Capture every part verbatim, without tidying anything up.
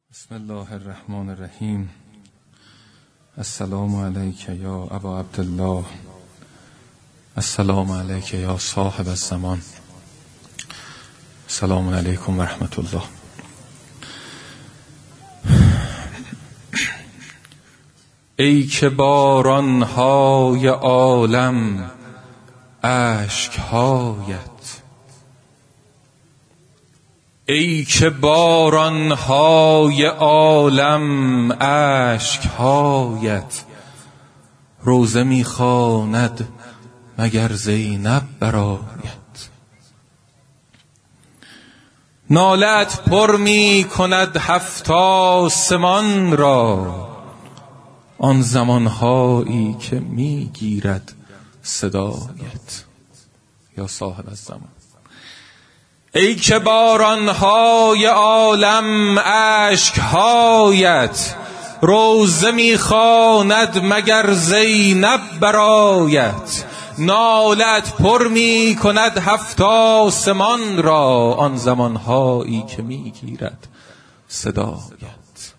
بسم الله الرحمن الرحیم. السلام علیک یا ابا عبدالله، السلام علیک یا صاحب الزمان، السلام علیکم و رحمت الله. ای که بارانهای عالم اشکهایت، ای که بارانهای عالم اشکهایت، روزه میخواند مگر زینب برآید. نالت پر می کند هفت آسمان را، آن زمانهایی که میگیرد صدایت. یا صاحب الزمان. ای که بارانهای عالم اشکهایت، روزه میخواند مگر زینب برآید. نالت پر می کند هفت آسمان را، آن زمانهایی که میگیرد صدایت.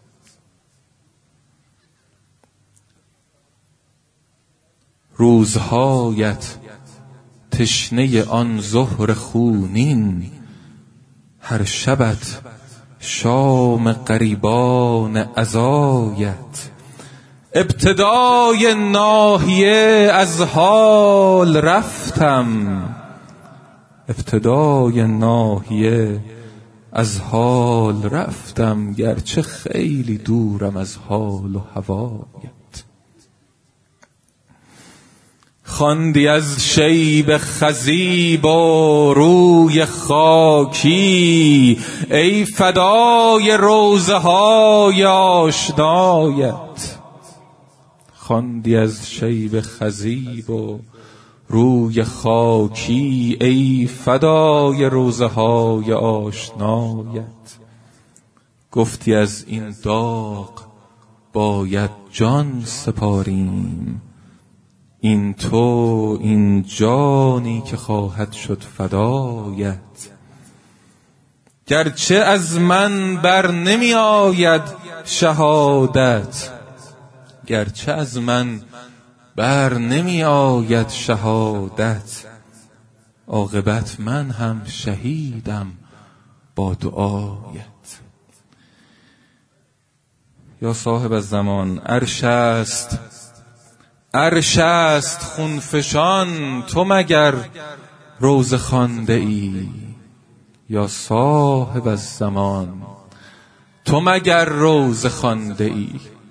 روزهایت تشنه آن ظهر خونین، هر شبت شام غریبان عزایت. ابتدای ناحیه از حال رفتم، ابتدای ناحیه از حال رفتم، گرچه خیلی دورم از حال و هوایت. خواندی از شیب خضیب و روی خاکی، ای فدای روضه های آشنایت. خواندی از شیب خضیب و روی خاکی، ای فدای روضه های آشنایت. گفتی از این داغ باید جان سپاریم، این تو این جانی که خواهد شد فدایت. گرچه از من بر نمی آید شهادت، گرچه از من بر نمی آید شهادت، عاقبت من هم شهیدم با دعایت. یا صاحب الزمان. عرش است عرش است خونفشان، تو مگر روزه خوانده ای؟ یا صاحب الزمان، تو مگر روزه خوانده ای؟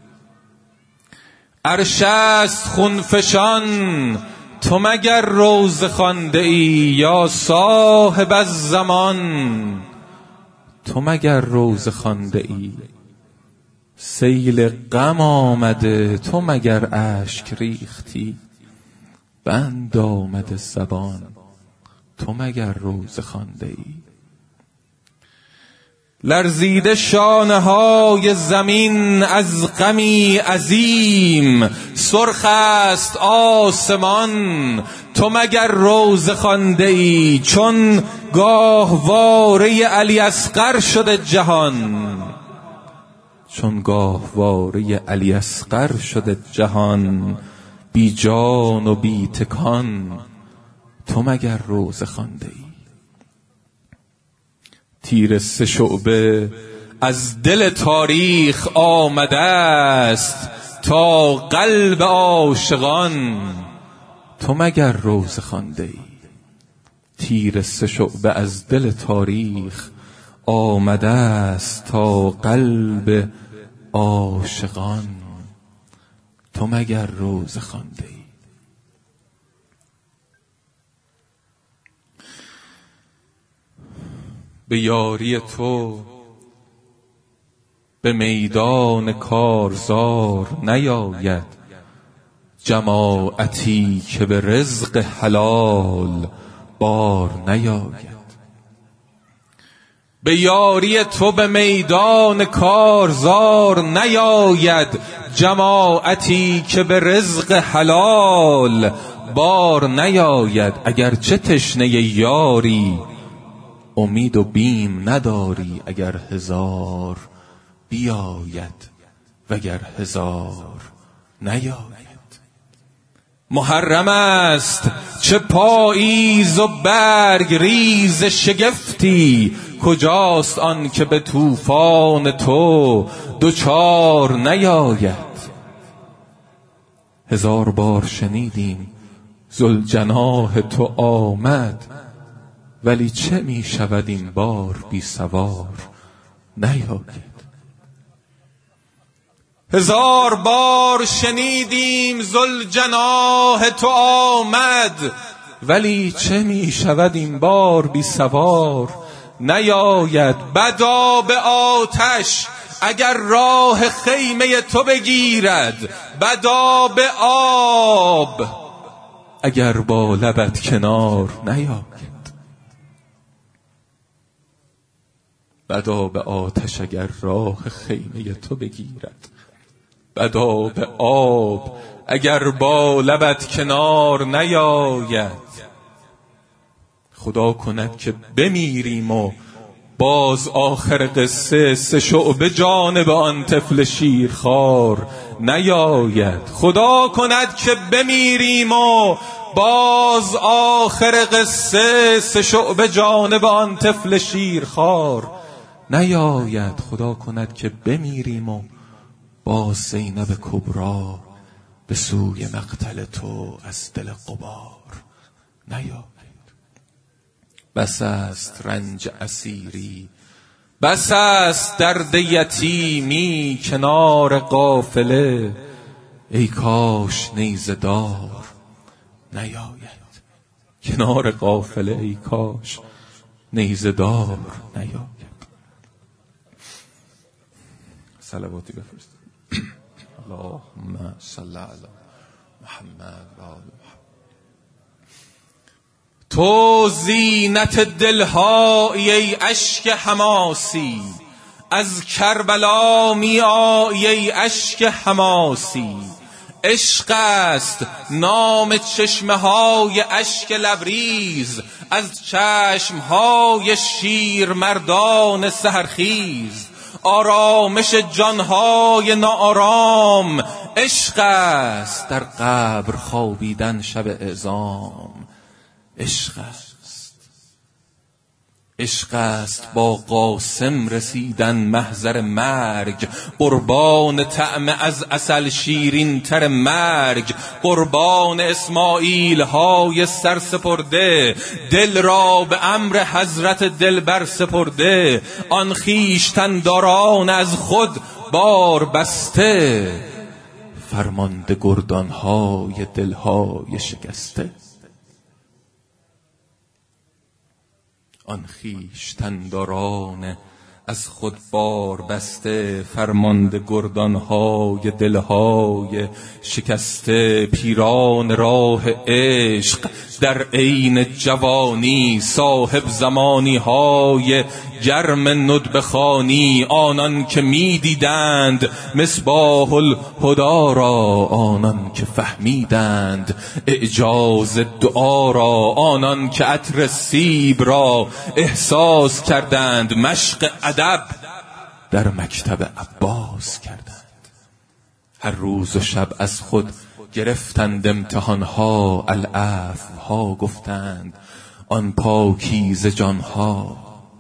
عرش است خونفشان، تو مگر روزه خوانده ای؟ یا صاحب الزمان، تو مگر روزه خوانده ای؟ سیل غم آمده، تو مگر اشک ریختی؟ بند آمده زبان، تو مگر روزه خوانده ای؟ لرزیده شانه های زمین از غمی عظیم، سرخ است آسمان، تو مگر روزه خوانده ای؟ چون گاهواره علی اصغر شده جهان، چون گاهواره علی اصغر شده جهان، بی جان و بی تکان، تو مگر روزه خوانده ای؟ تیر سه شعبه از دل تاریخ آمده است تا قلب عاشقان، تو مگر روزه خوانده ای؟ تیر سه شعبه از دل تاریخ آمده است تا قلب عاشقان، تو مگر روزه خوانده ای؟ به یاری تو به میدان کارزار نیاید، جماعتی که به رزق حلال بار نیاید. به یاری تو به میدان کارزار نیاید، جماعتی که به رزق حلال بار نیاید. اگرچه تشنه یاری امید و بیم نداری، اگر هزار بیاید وگر هزار نیاید. محرم است چه پاییز و برگ ریز شگفتی، کجاست آن که به طوفان تو دوچار نیاید. هزار بار شنیدیم ذوالجناح تو آمد، ولی چه می شود این بار بی سوار نیاید. هزار بار شنیدیم ذوالجناح تو آمد، ولی چه می شود این بار بی سوار نیاید. بدا به آتش اگر راه خیمه تو بگیرد، بدا به آب اگر با لبت کنار نیاید. بدا به آتش اگر راه خیمه تو بگیرد، بدا به آب اگر با لبت کنار نیاید. خدا کند که بمیریم و باز آخر قصه سه شعبه جانب آن طفل شیرخوار نیاید. خدا کند که بمیریم و باز آخر قصه سه شعبه جانب آن طفل شیرخوار نیاید. خدا کند که بمیریم و باز زینب کبرا به سوی مقتل تو از دل غبار نیاید. بس است رنج اسیری، بس است درد یتیمی، کنار قافله ای کاش نیزه دار نیاید. کنار قافله ای کاش نیزه دار نیاید. صلواتی بفرست. اللهم صل علی محمد و آل محمد. تو زینت دلهایی ای اشک حماسی، از کربلا می آیی ای اشک حماسی. عشق است نام چشمه های اشک لبریز، از چشم های شیر مردان سحرخیز. آرامش جانهای ناآرام عشق است، در قبر خوابیدن شب اعزام عشق است. عشق است با قاسم رسیدن محضر مرگ، قربان طعم از عسل شیرین تر مرگ. قربان اسماعیل های سر سپرده، دل را به امر حضرت دلبر سپرده. آن خویشتن داران از خود بار بسته، فرمانده گردان های دل های شکسته. آن خویشتن داران از خود بار بسته، فرمانده گردانهای دلهای شکسته. پیران راه عشق در عین جوانی، صاحب زمانی های گرم ندب خوانی. آنان که می دیدند مصباح الهدی را، آنان که فهمیدند اعجاز دعا را. آنان که عطر سیب را احساس کردند، مشق ادب در مکتب عباس کردند. هر روز و شب از خود گرفتند امتحانها، العفو ها گفتند آن پاکیزه جانها.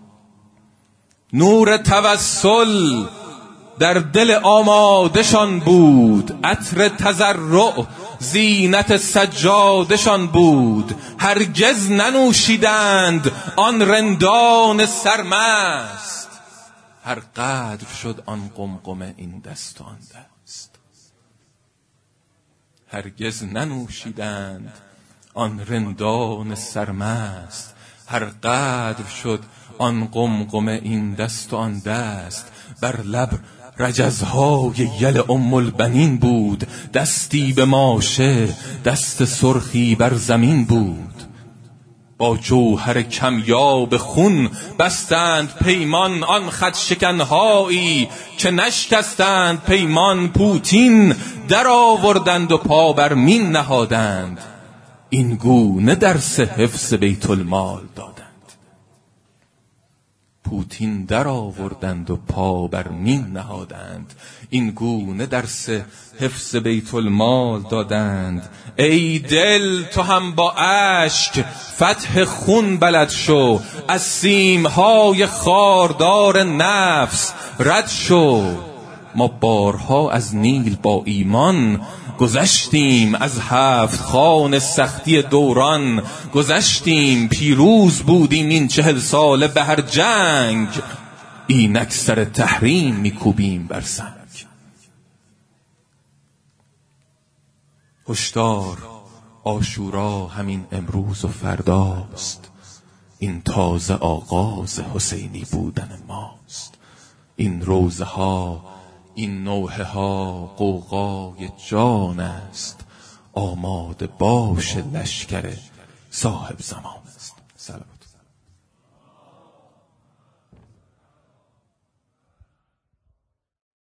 نور توسل در دل آمادشان بود، عطر تضرع زینت سجادشان بود. هرگز ننوشیدند آن رندان سرمست، هر قدر شد آن قمقمه این دست و آن دست. هرگز ننوشیدند آن رندان سرمست، هر قدر شد آن قمقمه این دست و آن دست. بر لب رجزهای یل ام البنین بود، دستی به ماشه دست سرخی بر زمین بود. با جوهر کمیاب خون بستند پیمان، آن خط شکنهایی که نشکستند پیمان. پوتین در آوردند و پا بر مین نهادند، این گونه درس حفظ بیت المال دادند. پوتین در آوردند و پا بر مین نهادند. این گونه درس حفظ بیت المال دادند. ای دل تو هم با اشک فتح خون بلد شو، از سیمهای خاردار نفس رد شو. ما بارها از نیل با ایمان گذشتیم، از هفت خان سختی دوران گذشتیم. پیروز بودیم این چهل ساله به هر جنگ، اینک سر تحریم میکوبیم بر سنگ. هشدار، عاشورا همین امروز و فرداست، این تازه آغاز حسینی بودن ماست. این روزه ها، این نوحه ها غوغای جان است، آماده باش لشکر صاحب زمان است. سلام.